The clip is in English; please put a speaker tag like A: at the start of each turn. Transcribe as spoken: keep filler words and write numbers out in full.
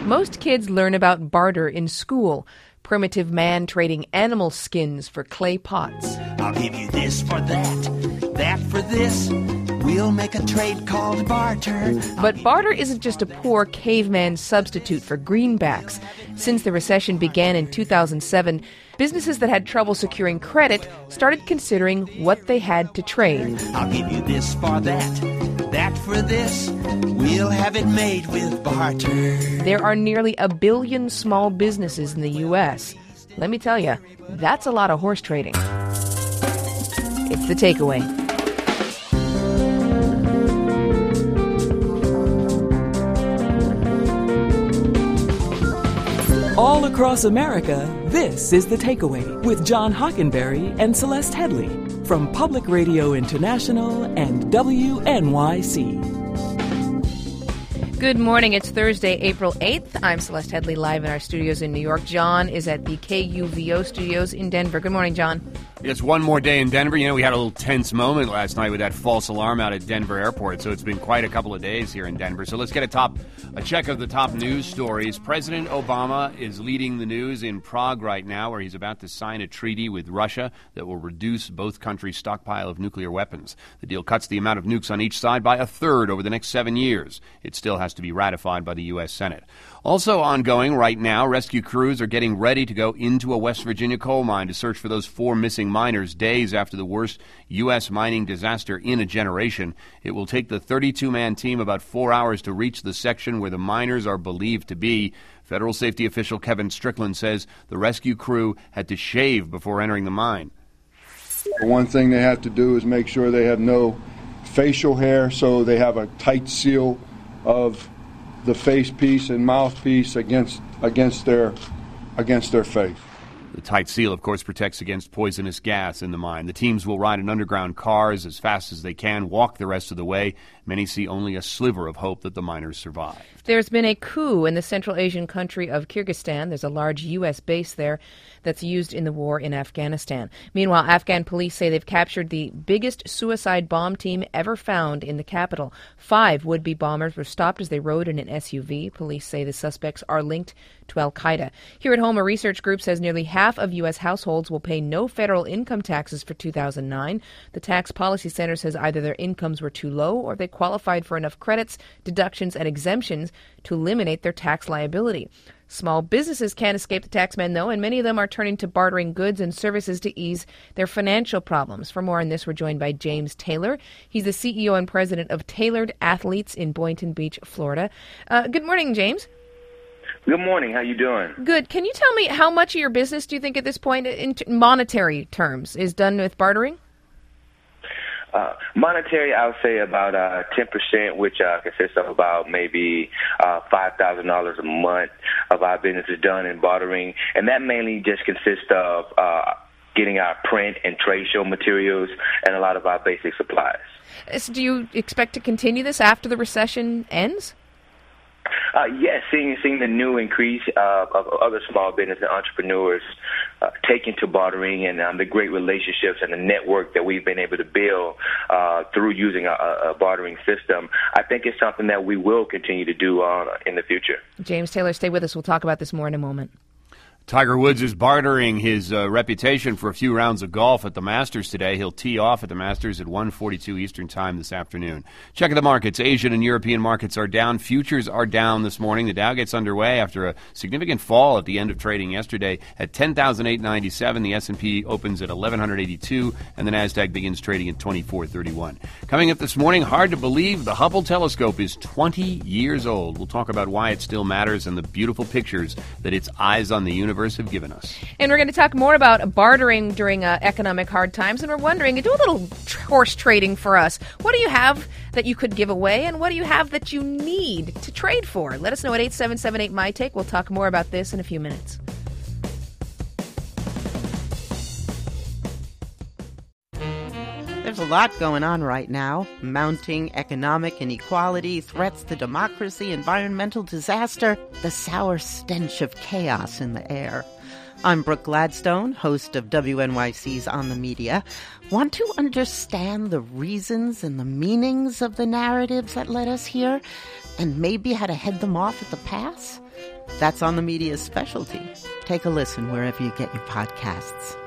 A: Most kids learn about barter in school. Primitive man trading animal skins for clay pots.
B: I'll give you this for that, that for this. We'll make a trade called barter.
A: But barter isn't just a poor caveman substitute for greenbacks. Since the recession began in two thousand seven, businesses that had trouble securing credit started considering what they had to trade.
B: I'll give you this for that, that for this. We'll have it made with barter.
A: There are nearly a billion small businesses in the U S. Let me tell you, that's a lot of horse trading. It's The Takeaway.
C: All across America, this is The Takeaway with John Hockenberry and Celeste Headlee from Public Radio International and W N Y C.
A: Good morning. It's Thursday, April eighth. I'm Celeste Headlee, live in our studios in New York. John is at the K U V O studios in Denver. Good morning, John.
D: It's one more day in Denver. You know, we had a little tense moment last night with that false alarm out at Denver Airport, so it's been quite a couple of days here in Denver. So let's get a top a check of the top news stories. President Obama is leading the news in Prague right now, where he's about to sign a treaty with Russia that will reduce both countries' stockpile of nuclear weapons. The deal cuts the amount of nukes on each side by a third over the next seven years. It still has to be ratified by the U S Senate. Also ongoing right now, rescue crews are getting ready to go into a West Virginia coal mine to search for those four missing miners days after the worst U S mining disaster in a generation. It will take the thirty-two man team about four hours to reach the section where the miners are believed to be. Federal safety official Kevin Strickland says the rescue crew had to shave before entering the mine.
E: One thing they have to do is make sure they have no facial hair, so they have a tight seal of the face piece and mouthpiece against against their against their face.
D: The tight seal, of course, protects against poisonous gas in the mine. The teams will ride in underground cars as fast as they can, walk the rest of the way. Many see only a sliver of hope that the miners survive.
A: There's been a coup in the Central Asian country of Kyrgyzstan. There's a large U S base there that's used in the war in Afghanistan. Meanwhile, Afghan police say they've captured the biggest suicide bomb team ever found in the capital. Five would-be bombers were stopped as they rode in an S U V. Police say the suspects are linked to al-Qaeda. Here at home, a research group says nearly half of U S households will pay no federal income taxes for two thousand nine. The Tax Policy Center says either their incomes were too low or they qualified for enough credits, deductions, and exemptions to eliminate their tax liability. Small businesses can't escape the taxman, though, and many of them are turning to bartering goods and services to ease their financial problems. For more on this, we're joined by James Taylor. He's the C E O and president of Tailored Athletes in Boynton Beach, Florida. Uh, good morning, James.
F: Good morning. How you doing?
A: Good. Can you tell me how much of your business do you think at this point, in t- monetary terms, is done with bartering?
F: Uh, monetary, I would say about uh, ten percent, which uh, consists of about maybe uh, five thousand dollars a month of our business is done in bartering. And that mainly just consists of uh, getting our print and trade show materials and a lot of our basic supplies.
A: So do you expect to continue this after the recession ends?
F: Uh, yes, seeing seeing the new increase uh, of other small business and entrepreneurs uh, taking to bartering and um, the great relationships and the network that we've been able to build uh, through using a, a bartering system, I think it's something that we will continue to do uh, in the future.
A: James Taylor, stay with us. We'll talk about this more in a moment.
D: Tiger Woods is bartering his uh, reputation for a few rounds of golf at the Masters today. He'll tee off at the Masters at one forty-two Eastern Time this afternoon. Check the markets. Asian and European markets are down. Futures are down this morning. The Dow gets underway after a significant fall at the end of trading yesterday at ten thousand eight hundred ninety-seven. The S and P opens at eleven eighty-two, and the Nasdaq begins trading at twenty-four thirty-one. Coming up this morning, hard to believe the Hubble telescope is twenty years old. We'll talk about why it still matters and the beautiful pictures that its eyes on the universe have given us.
A: And we're going to talk more about bartering during uh, economic hard times. And we're wondering, do a little tr- horse trading for us. What do you have that you could give away, and what do you have that you need to trade for? Let us know at eight seven seven eight, M Y Take. We'll talk more about this in a few minutes.
G: There's a lot going on right now. Mounting economic inequality, threats to democracy, environmental disaster, the sour stench of chaos in the air. I'm Brooke Gladstone, host of W N Y C's On the Media. Want to understand the reasons and the meanings of the narratives that led us here, and maybe how to head them off at the pass? That's On the Media's specialty. Take a listen wherever you get your podcasts.